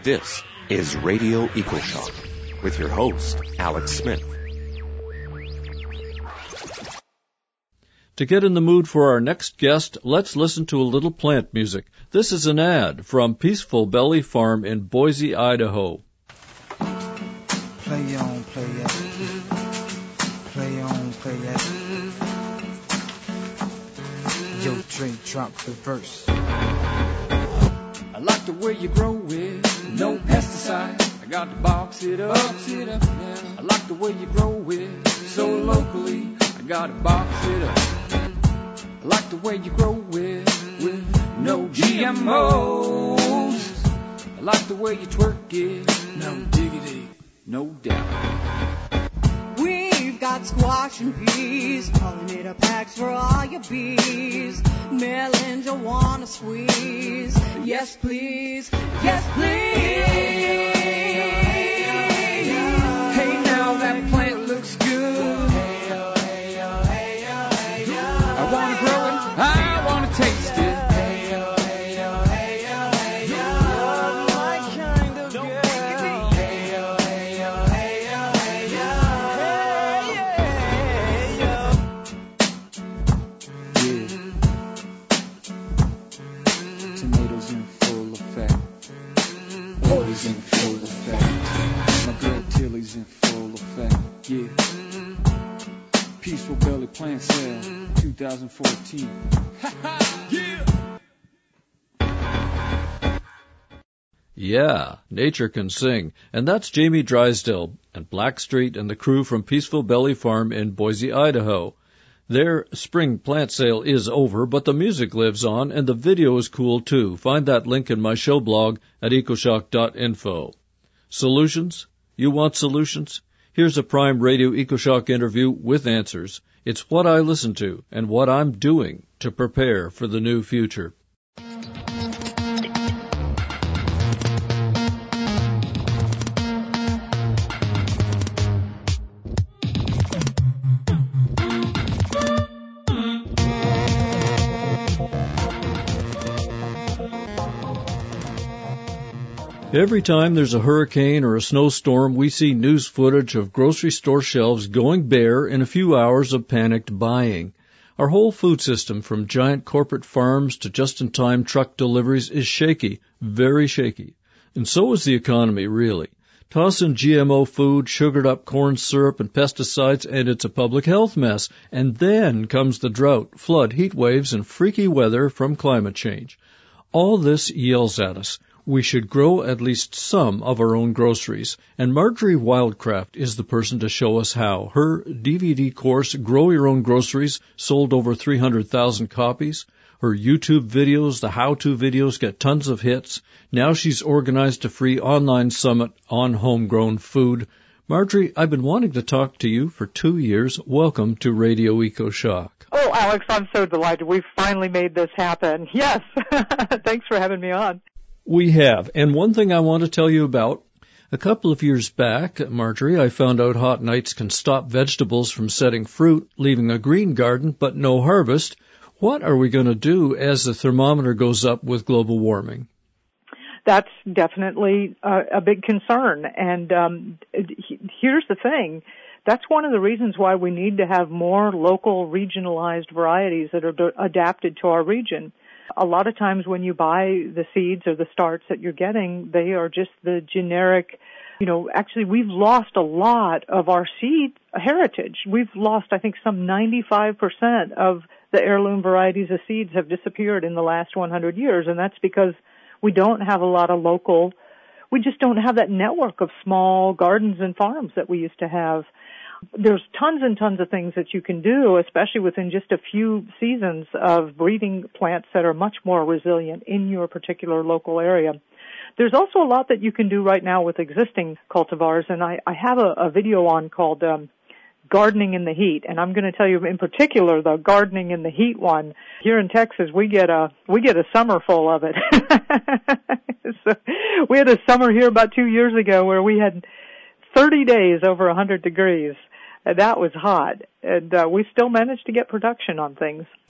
This is Radio EcoShock with your host, Alex Smith. To get in the mood for our next guest, let's listen to a little plant music. This is an ad from Peaceful Belly Farm in Boise, Idaho. Play on, play it. Play on, play it. Yo, Drake, drop the verse. I like the way you grow it, no pesticides. I got to box it up, yeah. I like the way you grow it, so locally. I got to box it up. I like the way you grow it, with no GMOs. I like the way you twerk it, no diggity, no doubt. We've got squash and peas, pollinator packs for all your bees. Melons you wanna squeeze, yes please, yes please. Hey now that plant looks good. I wanna grow it, I wanna taste it. Yeah. Peaceful Belly Plant Sale 2014. Yeah, nature can sing. And that's Jamie Drysdale and Blackstreet and the crew from Peaceful Belly Farm in Boise, Idaho. Their spring plant sale is over, but the music lives on and the video is cool too. Find that link in my show blog at ecoshock.info. Solutions? You want solutions? Here's a Prime Radio EcoShock interview with answers. It's what I listen to and what I'm doing to prepare for the new future. Every time there's a hurricane or a snowstorm, we see news footage of grocery store shelves going bare in a few hours of panicked buying. Our whole food system, from giant corporate farms to just-in-time truck deliveries, is shaky, very shaky. And so is the economy, really. Toss in GMO food, sugared-up corn syrup, and pesticides, and it's a public health mess. And then comes the drought, flood, heat waves, and freaky weather from climate change. All this yells at us. We should grow at least some of our own groceries, and Marjorie Wildcraft is the person to show us how. Her DVD course, Grow Your Own Groceries, sold over 300,000 copies. Her YouTube videos, the how-to videos, get tons of hits. Now she's organized a free online summit on homegrown food. Marjorie, I've been wanting to talk to you for 2 years. Welcome to Radio EcoShock. Oh, Alex, I'm so delighted. We've finally made this happen. Yes. Thanks for having me on. We have. And one thing I want to tell you about, a couple of years back, Marjorie, I found out hot nights can stop vegetables from setting fruit, leaving a green garden but no harvest. What are we going to do as the thermometer goes up with global warming? That's definitely a big concern. And here's the thing. That's one of the reasons why we need to have more local, regionalized varieties that are adapted to our region. A lot of times when you buy the seeds or the starts that you're getting, they are just the generic, actually we've lost a lot of our seed heritage. We've lost, I think, some 95% of the heirloom varieties of seeds have disappeared in the last 100 years, and that's because we don't have a lot of local, we just don't have that network of small gardens and farms that we used to have. There's tons and tons of things that you can do, especially within just a few seasons, of breeding plants that are much more resilient in your particular local area. There's also a lot that you can do right now with existing cultivars, and I have a video on called Gardening in the Heat, and I'm going to tell you in particular the Gardening in the Heat one. Here in Texas, we get a summer full of it. So we had a summer here about 2 years ago where we had 30 days over 100 degrees. That was hot, and we still managed to get production on things.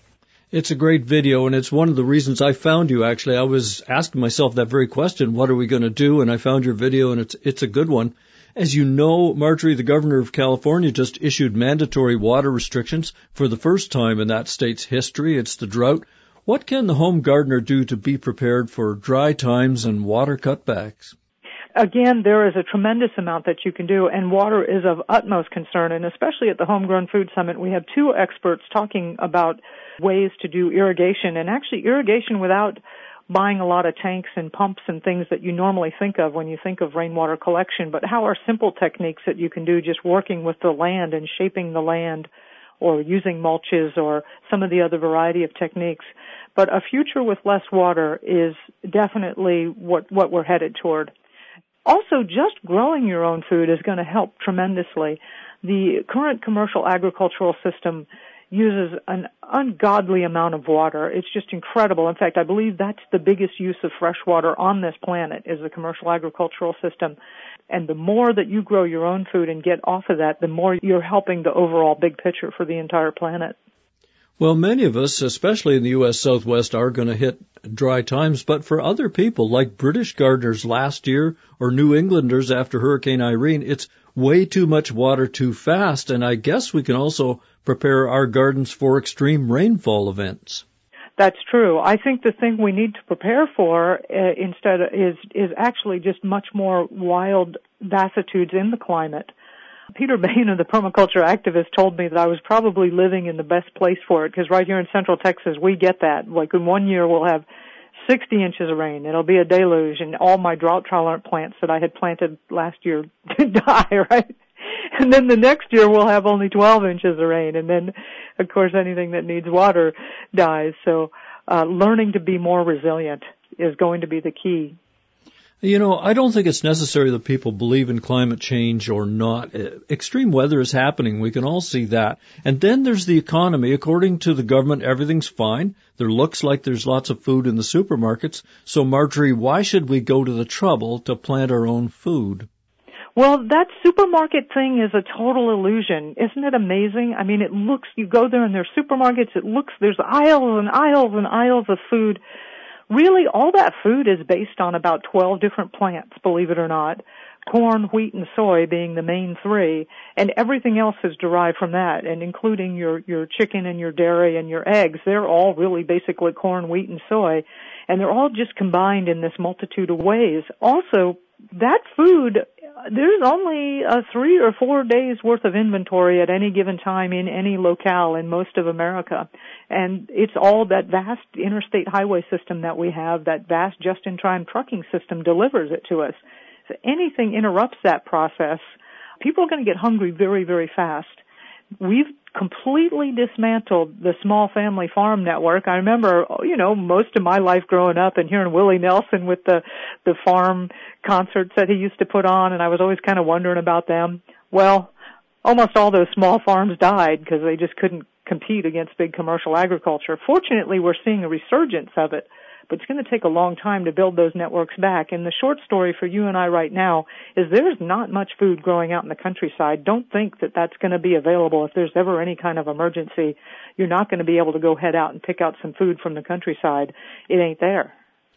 It's a great video, and it's one of the reasons I found you, actually. I was asking myself that very question, what are we going to do? And I found your video, and it's a good one. As you know, Marjorie, the governor of California just issued mandatory water restrictions for the first time in that state's history. It's the drought. What can the home gardener do to be prepared for dry times and water cutbacks? Again, there is a tremendous amount that you can do, and water is of utmost concern, and especially at the Homegrown Food Summit, we have two experts talking about ways to do irrigation, and actually irrigation without buying a lot of tanks and pumps and things that you normally think of when you think of rainwater collection, but how are simple techniques that you can do just working with the land and shaping the land or using mulches or some of the other variety of techniques. But a future with less water is definitely what we're headed toward. Also, just growing your own food is going to help tremendously. The current commercial agricultural system uses an ungodly amount of water. It's just incredible. In fact, I believe that's the biggest use of fresh water on this planet is the commercial agricultural system. And the more that you grow your own food and get off of that, the more you're helping the overall big picture for the entire planet. Well, many of us, especially in the U.S. Southwest, are going to hit dry times, but for other people, like British gardeners last year or New Englanders after Hurricane Irene, it's way too much water too fast, and I guess we can also prepare our gardens for extreme rainfall events. That's true. I think the thing we need to prepare for instead is actually just much more wild vicissitudes in the climate. Peter Bain of the Permaculture Activist told me that I was probably living in the best place for it, because right here in Central Texas we get that. Like in 1 year we'll have 60 inches of rain. It'll be a deluge, and all my drought-tolerant plants that I had planted last year die, right? And then the next year we'll have only 12 inches of rain, and then, of course, anything that needs water dies. So learning to be more resilient is going to be the key. You know, I don't think it's necessary that people believe in climate change or not. Extreme weather is happening. We can all see that. And then there's the economy. According to the government, everything's fine. There looks like there's lots of food in the supermarkets. So, Marjorie, why should we go to the trouble to plant our own food? Well, that supermarket thing is a total illusion. Isn't it amazing? I mean, it looks, you go there and there's supermarkets, there's aisles and aisles and aisles of food. Really, all that food is based on about 12 different plants, believe it or not. Corn, wheat, and soy being the main three, and everything else is derived from that, and including your chicken and your dairy and your eggs. They're all really basically corn, wheat, and soy, and they're all just combined in this multitude of ways. Also, that food, there's only 3 or 4 days worth of inventory at any given time in any locale in most of America. And it's all that vast interstate highway system that we have, that vast just-in-time trucking system delivers it to us. So anything interrupts that process, people are going to get hungry very, very fast. We've completely dismantled the small family farm network. I remember, most of my life growing up and hearing Willie Nelson with the farm concerts that he used to put on, and I was always kind of wondering about them. Well, almost all those small farms died because they just couldn't compete against big commercial agriculture. Fortunately, we're seeing a resurgence of it, but it's going to take a long time to build those networks back. And the short story for you and I right now is there's not much food growing out in the countryside. Don't think that that's going to be available. If there's ever any kind of emergency, you're not going to be able to go head out and pick out some food from the countryside. It ain't there.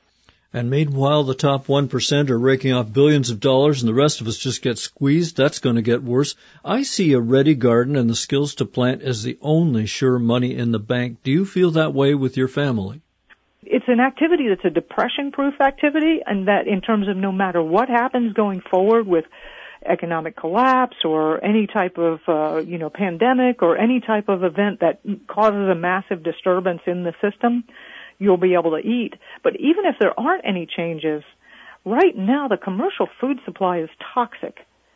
And meanwhile, the top 1% are raking off billions of dollars and the rest of us just get squeezed. That's going to get worse. I see a ready garden and the skills to plant as the only sure money in the bank. Do you feel that way with your family? It's an activity that's a depression-proof activity, and that in terms of no matter what happens going forward with economic collapse or any type of, pandemic or any type of event that causes a massive disturbance in the system, you'll be able to eat. But even if there aren't any changes, right now the commercial food supply is toxic.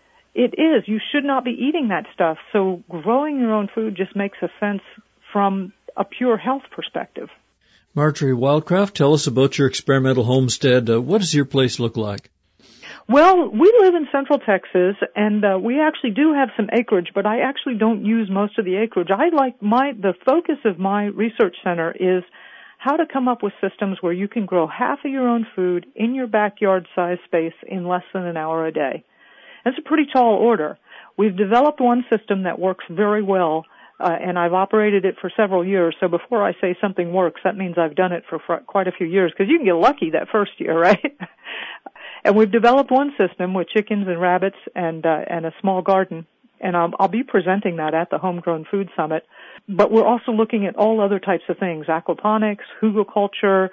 It is. You should not be eating that stuff. So growing your own food just makes a sense from a pure health perspective. Marjorie Wildcraft, tell us about your experimental homestead. What does your place look like? Well, we live in Central Texas, and we actually do have some acreage, but I actually don't use most of the acreage. The focus of my research center is how to come up with systems where you can grow half of your own food in your backyard size space in less than an hour a day. That's a pretty tall order. We've developed one system that works very well and I've operated it for several years. So before I say something works, that means I've done it for quite a few years, because you can get lucky that first year, right? And we've developed one system with chickens and rabbits and a small garden, and I'll be presenting that at the Homegrown Food Summit. But we're also looking at all other types of things: aquaponics, hugelkultur,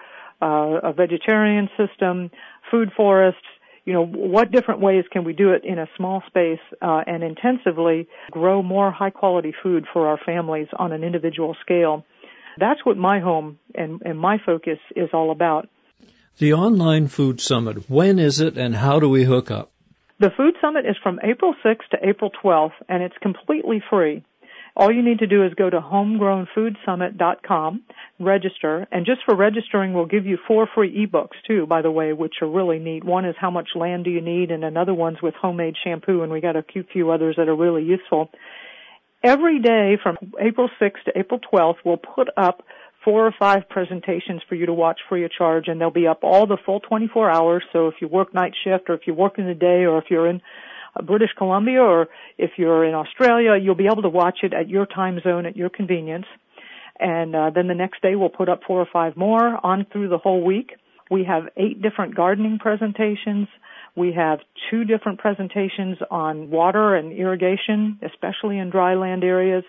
a vegetarian system, food forests. You know, what different ways can we do it in a small space and intensively grow more high-quality food for our families on an individual scale? That's what my home and my focus is all about. The Online Food Summit, when is it and how do we hook up? The Food Summit is from April 6th to April 12th, and it's completely free. All you need to do is go to homegrownfoodsummit.com, register, and just for registering, we'll give you 4 free ebooks too, by the way, which are really neat. One is How Much Land Do You Need, and another one's with homemade shampoo, and we got a few others that are really useful. Every day from April 6th to April 12th, we'll put up 4 or 5 presentations for you to watch free of charge, and they'll be up all the full 24 hours. So if you work night shift, or if you work in the day, or if you're in British Columbia, or if you're in Australia, you'll be able to watch it at your time zone at your convenience. And then the next day we'll put up 4 or 5 more on through the whole week. We have 8 different gardening presentations. We have 2 different presentations on water and irrigation, especially in dry land areas.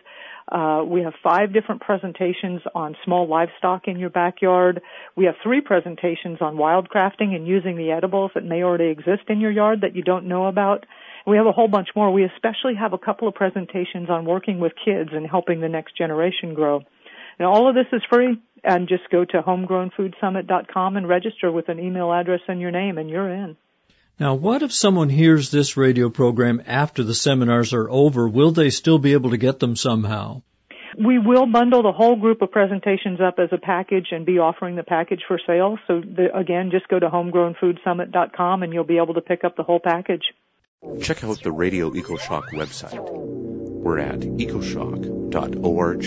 We have 5 different presentations on small livestock in your backyard. We have 3 presentations on wildcrafting and using the edibles that may already exist in your yard that you don't know about. We have a whole bunch more. We especially have a couple of presentations on working with kids and helping the next generation grow. Now, all of this is free, and just go to homegrownfoodsummit.com and register with an email address and your name, and you're in. Now, what if someone hears this radio program after the seminars are over? Will they still be able to get them somehow? We will bundle the whole group of presentations up as a package and be offering the package for sale. So, again, just go to homegrownfoodsummit.com and you'll be able to pick up the whole package. Check out the Radio EcoShock website. We're at ecoshock.org.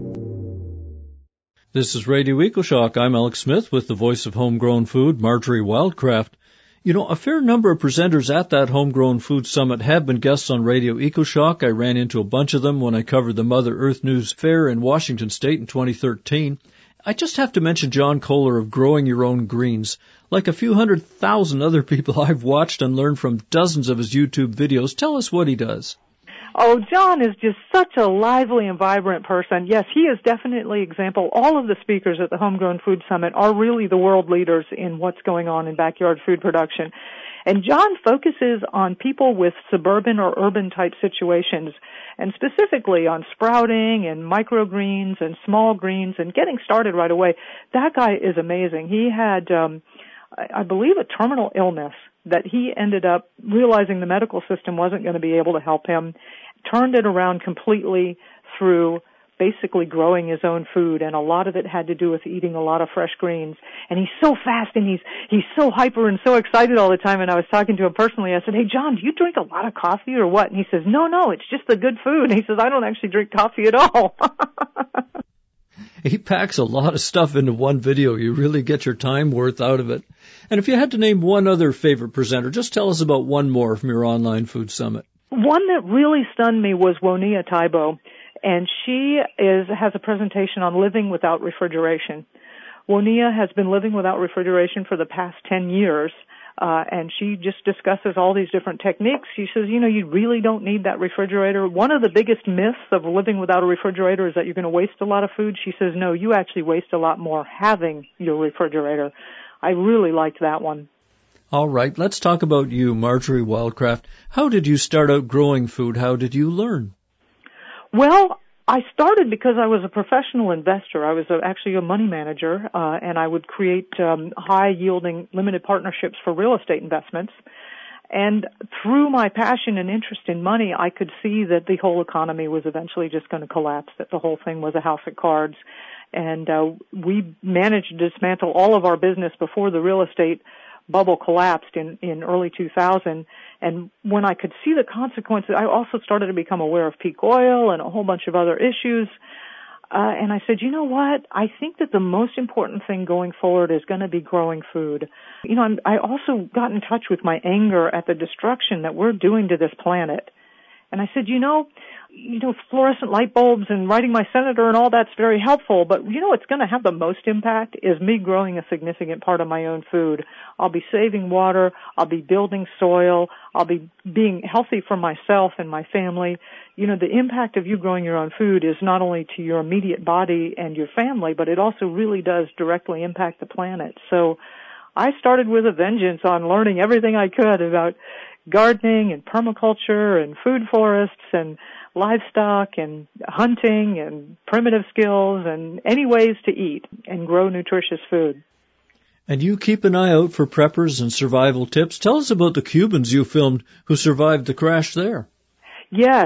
This is Radio EcoShock. I'm Alex Smith with the voice of Homegrown Food, Marjorie Wildcraft. You know, a fair number of presenters at that Homegrown Food Summit have been guests on Radio EcoShock. I ran into a bunch of them when I covered the Mother Earth News Fair in Washington State in 2013. I just have to mention John Kohler of Growing Your Own Greens. Like a few 100,000 other people, I've watched and learned from dozens of his YouTube videos. Tell us what he does. Oh, John is just such a lively and vibrant person. Yes, he is definitely an example. All of the speakers at the Homegrown Food Summit are really the world leaders in what's going on in backyard food production. And John focuses on people with suburban or urban type situations, and specifically on sprouting and microgreens and small greens and getting started right away. That guy is amazing. He had, I believe, a terminal illness that he ended up realizing the medical system wasn't going to be able to help him, turned it around completely through basically growing his own food, and a lot of it had to do with eating a lot of fresh greens. And he's so fast and he's so hyper and so excited all the time. And I was talking to him personally. I said, "Hey, John, do you drink a lot of coffee or what?" And he says, No, it's just the good food. And he says, "I don't actually drink coffee at all." He packs a lot of stuff into one video. You really get your time worth out of it. And if you had to name one other favorite presenter, just tell us about one more from your Online Food Summit. One that really stunned me was Wonia Taibo, and she has a presentation on living without refrigeration. Wonia has been living without refrigeration for the past 10 years, and she just discusses all these different techniques. She says, you really don't need that refrigerator. One of the biggest myths of living without a refrigerator is that you're going to waste a lot of food. She says, no, you actually waste a lot more having your refrigerator. I really liked that one. All right, let's talk about you, Marjorie Wildcraft. How did you start out growing food? How did you learn? Well, I started because I was a professional investor. I was actually a money manager, and I would create high-yielding limited partnerships for real estate investments. And through my passion and interest in money, I could see that the whole economy was eventually just going to collapse, that the whole thing was a house of cards. And we managed to dismantle all of our business before the real estate bubble collapsed in early 2000. And when I could see the consequences, I also started to become aware of peak oil and a whole bunch of other issues. And I said, you know what? I think that the most important thing going forward is going to be growing food. I also got in touch with my anger at the destruction that we're doing to this planet. And I said, fluorescent light bulbs and writing my senator and all that's very helpful, but what's going to have the most impact is me growing a significant part of my own food. I'll be saving water, I'll be building soil, I'll be being healthy for myself and my family. The impact of you growing your own food is not only to your immediate body and your family, but it also really does directly impact the planet. So I started with a vengeance on learning everything I could about gardening and permaculture and food forests and livestock and hunting and primitive skills and any ways to eat and grow nutritious food. And you keep an eye out for preppers and survival tips. Tell us about the Cubans you filmed who survived the crash there. Yes,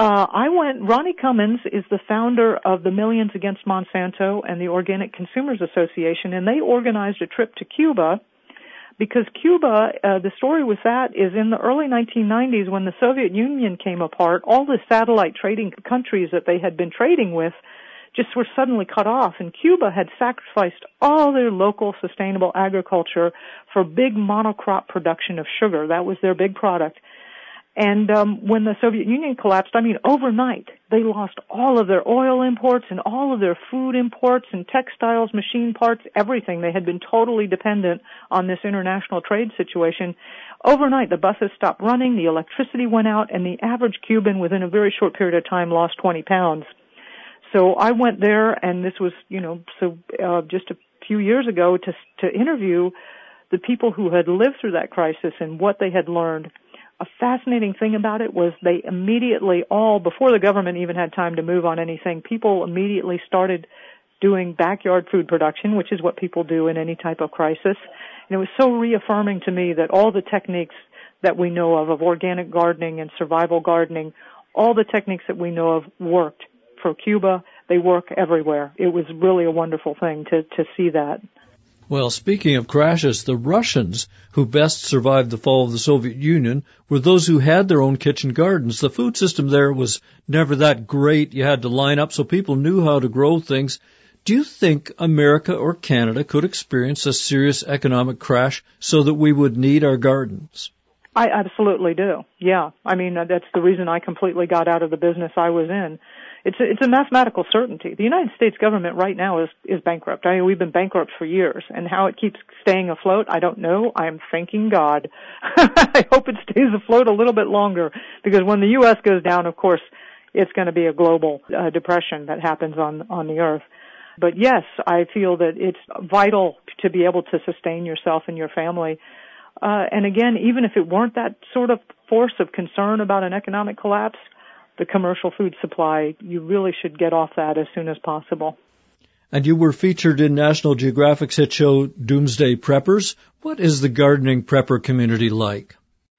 Ronnie Cummins is the founder of the Millions Against Monsanto and the Organic Consumers Association, and they organized a trip to Cuba because Cuba, the story with that is in the early 1990s when the Soviet Union came apart, all the satellite trading countries that they had been trading with just were suddenly cut off, and Cuba had sacrificed all their local sustainable agriculture for big monocrop production of sugar. That was their big product. And when the Soviet Union collapsed, overnight, they lost all of their oil imports and all of their food imports and textiles, machine parts, everything. They had been totally dependent on this international trade situation. Overnight, the buses stopped running, the electricity went out, and the average Cuban within a very short period of time lost 20 pounds. So I went there, and this was, just a few years ago to interview the people who had lived through that crisis and what they had learned. A fascinating thing about it was they immediately before the government even had time to move on anything, people immediately started doing backyard food production, which is what people do in any type of crisis. And it was so reaffirming to me that all the techniques that we know of organic gardening and survival gardening, all the techniques that we know of worked for Cuba. They work everywhere. It was really a wonderful thing to see that. Well, speaking of crashes, the Russians who best survived the fall of the Soviet Union were those who had their own kitchen gardens. The food system there was never that great. You had to line up so people knew how to grow things. Do you think America or Canada could experience a serious economic crash so that we would need our gardens? I absolutely do. Yeah. That's the reason I completely got out of the business I was in. It's a mathematical certainty. The United States government right now is bankrupt. We've been bankrupt for years, and how it keeps staying afloat, I don't know. I'm thanking God. I hope it stays afloat a little bit longer, because when the U.S. goes down, of course, it's going to be a global depression that happens on the earth. But yes, I feel that it's vital to be able to sustain yourself and your family. And again, even if it weren't that sort of force of concern about an economic collapse, the commercial food supply, you really should get off that as soon as possible. And you were featured in National Geographic's hit show Doomsday Preppers. What is the gardening prepper community like?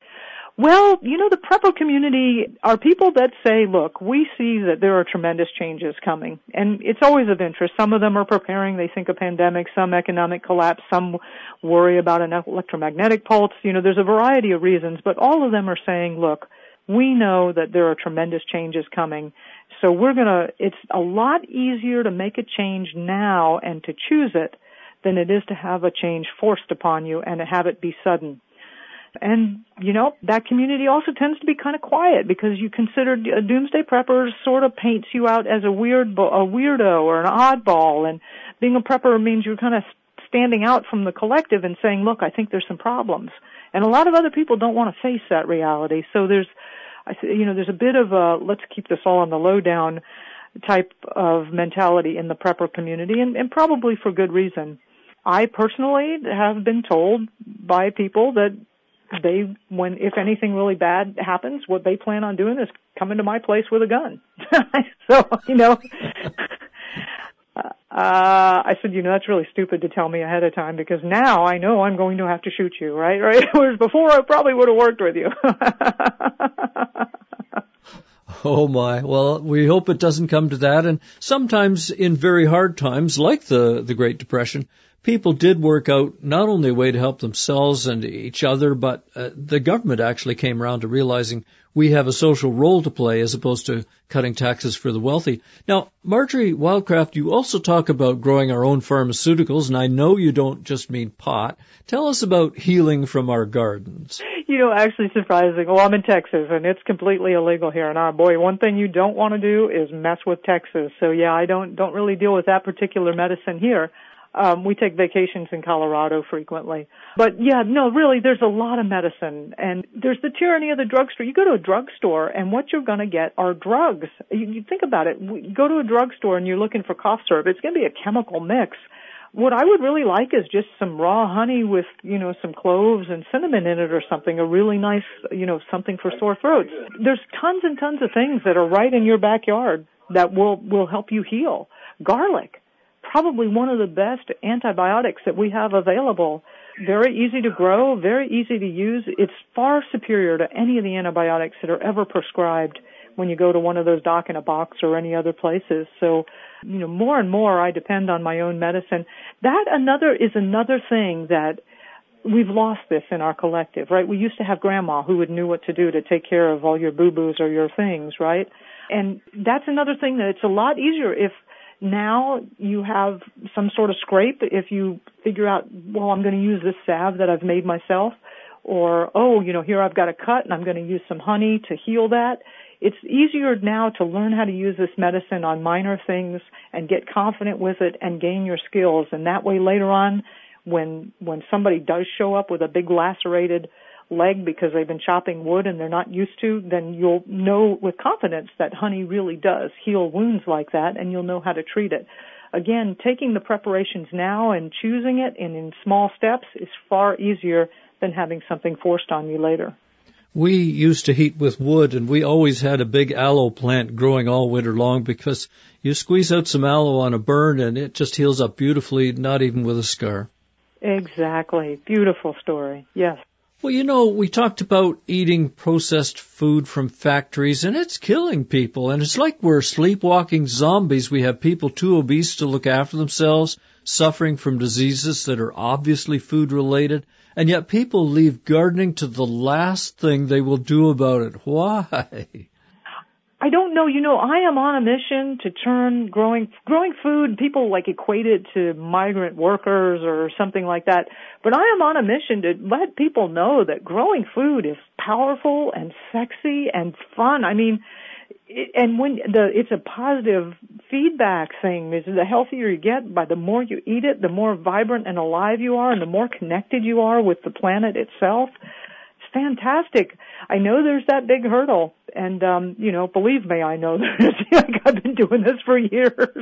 Well, the prepper community are people that say, look, we see that there are tremendous changes coming, and it's always of interest. Some of them are preparing, they think a pandemic, some economic collapse, some worry about an electromagnetic pulse. There's a variety of reasons, but all of them are saying, look, we know that there are tremendous changes coming, so it's a lot easier to make a change now and to choose it than it is to have a change forced upon you and to have it be sudden. And, that community also tends to be kind of quiet because you consider Doomsday Prepper sort of paints you out as a weirdo or an oddball, and being a prepper means you're kind of standing out from the collective and saying, look, I think there's some problems. And a lot of other people don't want to face that reality. So there's a bit of a let's keep this all on the lowdown type of mentality in the prepper community, and probably for good reason. I personally have been told by people that if anything really bad happens, what they plan on doing is coming to my place with a gun. So, I said, that's really stupid to tell me ahead of time, because now I know I'm going to have to shoot you, right? Whereas before I probably would have worked with you. Oh my. Well, we hope it doesn't come to that. And sometimes in very hard times, like the Great Depression, people did work out not only a way to help themselves and each other, but the government actually came around to realizing we have a social role to play as opposed to cutting taxes for the wealthy. Now, Marjorie Wildcraft, you also talk about growing our own pharmaceuticals, and I know you don't just mean pot. Tell us about healing from our gardens. Actually surprising. Well, I'm in Texas, and it's completely illegal here. And boy, one thing you don't want to do is mess with Texas. So yeah, I don't really deal with that particular medicine here. We take vacations in Colorado frequently. But yeah, no, really, there's a lot of medicine. And there's the tyranny of the drugstore. You go to a drugstore, and what you're going to get are drugs. You think about it. You go to a drugstore, and you're looking for cough syrup. It's going to be a chemical mix. What I would really like is just some raw honey with, some cloves and cinnamon in it or something, a really nice, something for sore throats. There's tons and tons of things that are right in your backyard that will help you heal. Garlic, probably one of the best antibiotics that we have available. Very easy to grow, very easy to use. It's far superior to any of the antibiotics that are ever prescribed when you go to one of those Doc in a Box or any other places. So, more and more I depend on my own medicine. That is another thing that we've lost this in our collective, right? We used to have grandma who knew what to do to take care of all your boo-boos or your things, right? And that's another thing that it's a lot easier if now you have some sort of scrape, if you figure out, well, I'm going to use this salve that I've made myself, or, here I've got a cut and I'm going to use some honey to heal that. It's easier now to learn how to use this medicine on minor things and get confident with it and gain your skills. And that way later on, when somebody does show up with a big lacerated leg because they've been chopping wood and they're not used to, then you'll know with confidence that honey really does heal wounds like that, and you'll know how to treat it. Again, taking the preparations now and choosing it in small steps is far easier than having something forced on you later. We used to heat with wood, and we always had a big aloe plant growing all winter long because you squeeze out some aloe on a burn and it just heals up beautifully, not even with a scar. Exactly. Beautiful story. Yes. Well, we talked about eating processed food from factories, and it's killing people. And it's like we're sleepwalking zombies. We have people too obese to look after themselves, suffering from diseases that are obviously food-related. And yet people leave gardening to the last thing they will do about it. Why? I don't know. I am on a mission to turn growing food, people equate it to migrant workers or something like that. But I am on a mission to let people know that growing food is powerful and sexy and fun. I mean, it's a positive feedback thing. The healthier you get, by the more you eat it, the more vibrant and alive you are and the more connected you are with the planet itself. It's fantastic. I know there's that big hurdle, and believe me, I know there's. I've been doing this for years,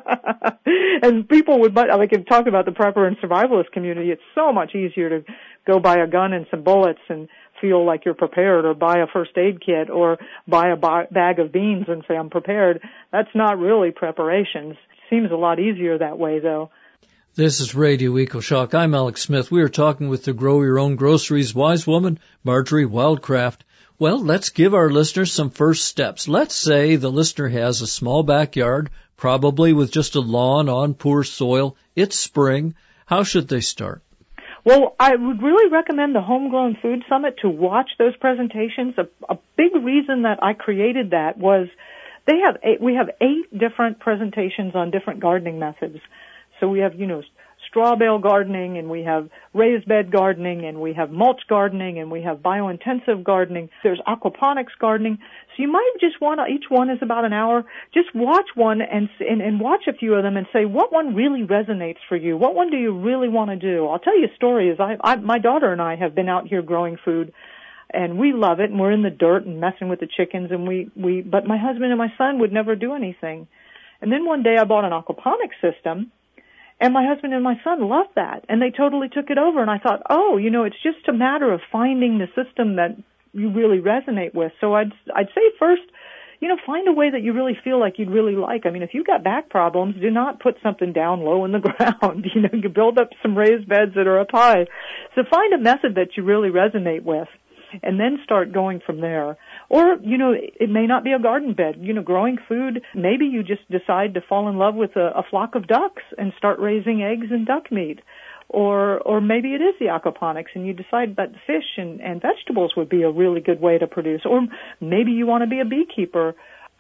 and people would talk about the prepper and survivalist community. It's so much easier to go buy a gun and some bullets and feel like you're prepared, or buy a first aid kit, or buy a bag of beans and say I'm prepared. That's not really preparations. Seems a lot easier that way, though. This is Radio EcoShock. I'm Alex Smith. We are talking with the Grow Your Own Groceries wise woman, Marjorie Wildcraft. Well, let's give our listeners some first steps. Let's say the listener has a small backyard, probably with just a lawn on poor soil. It's spring. How should they start? Well, I would really recommend the Homegrown Food Summit to watch those presentations. A big reason that I created that was we have 8 different presentations on different gardening methods. So we have, straw bale gardening, and we have raised bed gardening, and we have mulch gardening, and we have biointensive gardening. There's aquaponics gardening. So you might just want to, each one is about an hour, just watch one and watch a few of them and say, what one really resonates for you? What one do you really want to do? I'll tell you a story. My daughter and I have been out here growing food, and we love it, and we're in the dirt and messing with the chickens, and but my husband and my son would never do anything. And then one day I bought an aquaponics system, and my husband and my son loved that, and they totally took it over. And I thought, it's just a matter of finding the system that you really resonate with. So I'd say first, find a way that you really feel like you'd really like. I mean, if you've got back problems, do not put something down low in the ground. You build up some raised beds that are up high. So find a method that you really resonate with, and then start going from there. Or, it may not be a garden bed. Growing food, maybe you just decide to fall in love with a flock of ducks and start raising eggs and duck meat. Or maybe it is the aquaponics and you decide that fish and vegetables would be a really good way to produce. Or maybe you want to be a beekeeper.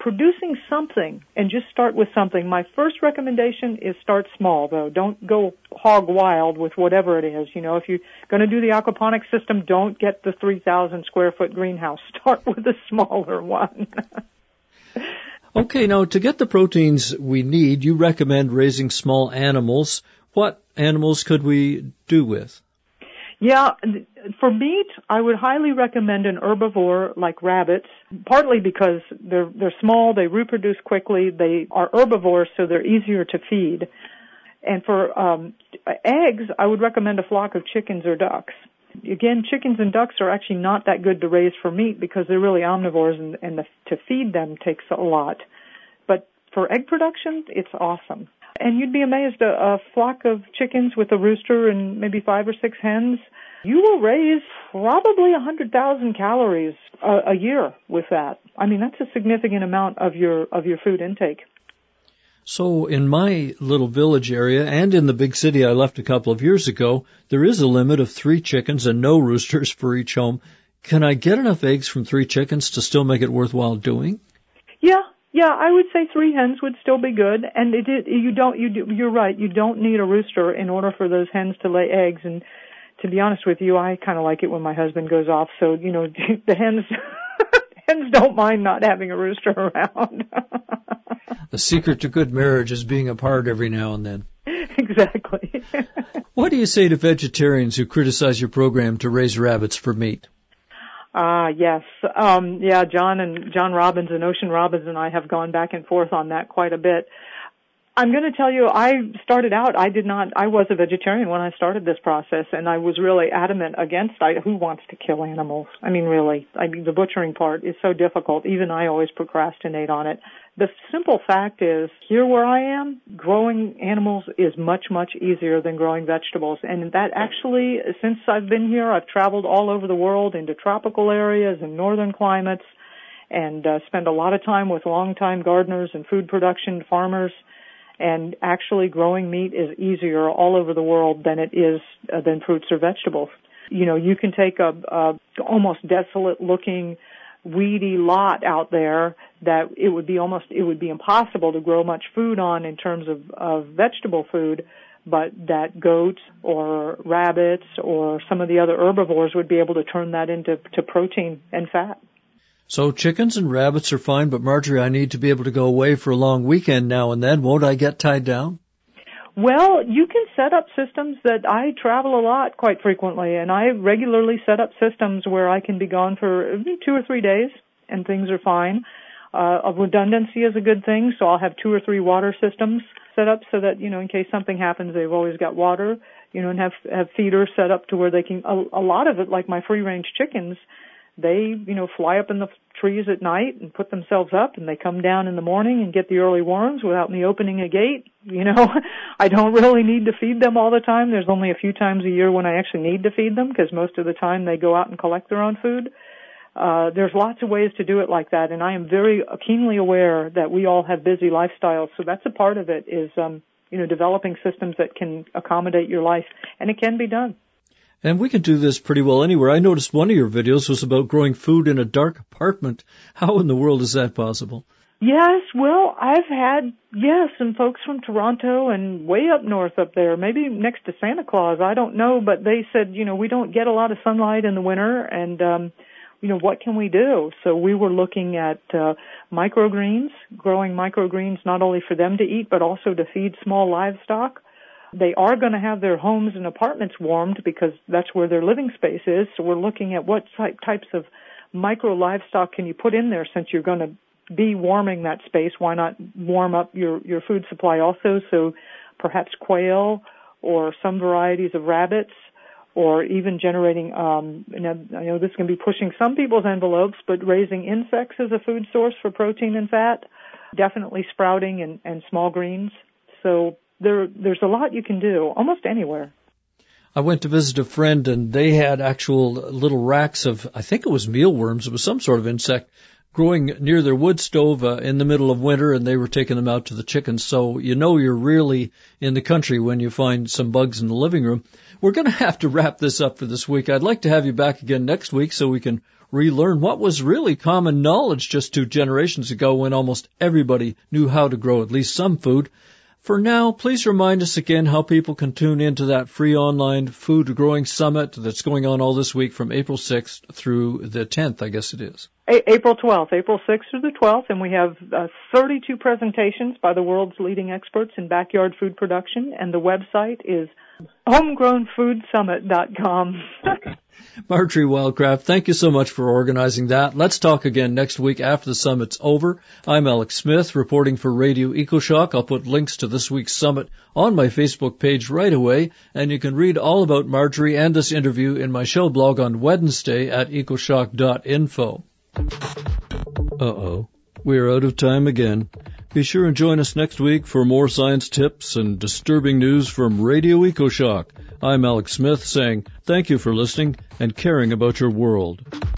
producing something, and just start with something. My first recommendation is start small, though. Don't go hog wild with whatever it is. You know, if you're going to do the aquaponics system, don't get the 3,000 square foot greenhouse. Start with a smaller one. Okay, now to get the proteins we need, you recommend raising small animals. What animals could we do with? Yeah, for meat, I would highly recommend an herbivore like rabbits, partly because they're small, they reproduce quickly, they are herbivores, so they're easier to feed. And for eggs, I would recommend a flock of chickens or ducks. Again, chickens and ducks are actually not that good to raise for meat because they're really omnivores, and to feed them takes a lot. But for egg production, it's awesome. And you'd be amazed, a flock of chickens with a rooster and maybe 5 or 6 hens, you will raise probably 100,000 calories a year with that. I mean, that's a significant amount of your food intake. So in my little village area and in the big city I left a couple of years ago, there is a limit of 3 chickens and no roosters for each home. Can I get enough eggs from 3 chickens to still make it worthwhile doing? Yeah, I would say 3 hens would still be good. And you're right, you don't need a rooster in order for those hens to lay eggs. And to be honest with you, I kind of like it when my husband goes off. So, you know, the hens don't mind not having a rooster around. The secret to good marriage is being apart every now and then. Exactly. What do you say to vegetarians who criticize your program to raise rabbits for meat? Yes. John Robbins and Ocean Robbins and I have gone back and forth on that quite a bit. I'm going to tell you, I was a vegetarian when I started this process, and I was really adamant against who wants to kill animals. I mean, really. The butchering part is so difficult. Even I always procrastinate on it. The simple fact is, here where I am, growing animals is much, much easier than growing vegetables. And that actually, since I've been here, I've traveled all over the world into tropical areas and northern climates, and spend a lot of time with longtime gardeners and food production farmers. And actually growing meat is easier all over the world than it is than fruits or vegetables. You know, you can take a almost desolate looking weedy lot out there that it would be impossible to grow much food on in terms of vegetable food, but that goats or rabbits or some of the other herbivores would be able to turn that into protein and fat. So chickens and rabbits are fine, but Marjorie, I need to be able to go away for a long weekend now and then. Won't I get tied down? Well, you can set up systems that I travel a lot quite frequently, and I regularly set up systems where I can be gone for 2 or 3 days, and things are fine. Redundancy is a good thing, so I'll have 2 or 3 water systems set up so that, you know, in case something happens, they've always got water, you know, and have feeders set up to where they can, a lot of it, like my free-range chickens, they, you know, fly up in the trees at night and put themselves up, and they come down in the morning and get the early worms without me opening a gate. You know, I don't really need to feed them all the time. There's only a few times a year when I actually need to feed them because most of the time they go out and collect their own food. There's lots of ways to do it like that, and I am very keenly aware that we all have busy lifestyles, so that's a part of it is, you know, developing systems that can accommodate your life, and it can be done. And we can do this pretty well anywhere. I noticed one of your videos was about growing food in a dark apartment. How in the world is that possible? Yes, well, I've had, some folks from Toronto and way up north up there, maybe next to Santa Claus, I don't know, but they said, you know, we don't get a lot of sunlight in the winter, and, you know, what can we do? So we were looking at microgreens, growing microgreens not only for them to eat, but also to feed small livestock. They are going to have their homes and apartments warmed because that's where their living space is. So we're looking at what types of micro livestock can you put in there since you're going to be warming that space. Why not warm up your food supply also? So perhaps quail or some varieties of rabbits or even generating, I know this can be pushing some people's envelopes, but raising insects as a food source for protein and fat, definitely sprouting and small greens. So there's a lot you can do, almost anywhere. I went to visit a friend, and they had actual little racks of, I think it was mealworms. It was some sort of insect growing near their wood stove in the middle of winter, and they were taking them out to the chickens. So you know you're really in the country when you find some bugs in the living room. We're going to have to wrap this up for this week. I'd like to have you back again next week so we can relearn what was really common knowledge just 2 generations ago when almost everybody knew how to grow at least some food. For now, please remind us again how people can tune into that free online food growing summit that's going on all this week from April 6th through the 10th, I guess it is. April 12th, April 6th through the 12th, and we have 32 presentations by the world's leading experts in backyard food production, and the website is homegrownfoodsummit.com. Marjorie Wildcraft, thank you so much for organizing that. Let's talk again next week after the summit's over. I'm Alex Smith, reporting for Radio EcoShock. I'll put links to this week's summit on my Facebook page right away, and you can read all about Marjorie and this interview in my show blog on Wednesday at ecoshock.info. Uh-oh, we're out of time again. Be sure and join us next week for more science tips and disturbing news from Radio EcoShock. I'm Alex Smith saying thank you for listening and caring about your world.